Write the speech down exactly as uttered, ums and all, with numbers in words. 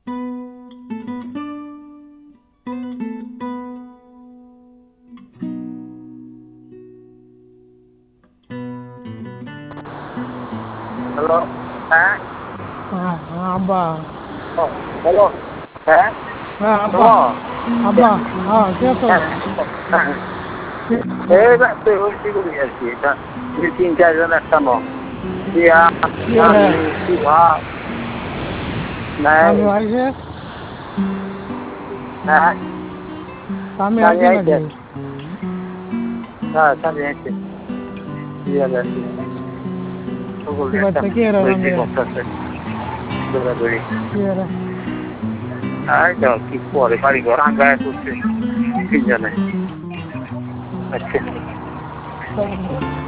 hello, হ্যাঁ হ্যাঁ হ্যাঁ আব্বা হ্যালো, হ্যাঁ হ্যাঁ আব্বা শোনো, আব্বা হ্যাঁ কে তো হ্যাঁ এই রাত্রে হয়েছি করি আর কি এটা দুই তিন চারজন একটা নয় দিয়া আমি শিবা নাই আমি আইছে হ্যাঁ আমি স্বামী আইছে আইছে নাকি হ্যাঁ স্বামী আইছে দিয়া যাচ্ছি সকল কি একটা বাচ্চা কি এরা হয়েছে রান্ধে করতেছে দৌড়াদৌড়ি কি এরা আর যাও কি করে বাড়ি ঘর আঙ্গায় করছে তিনজনে আচ্ছা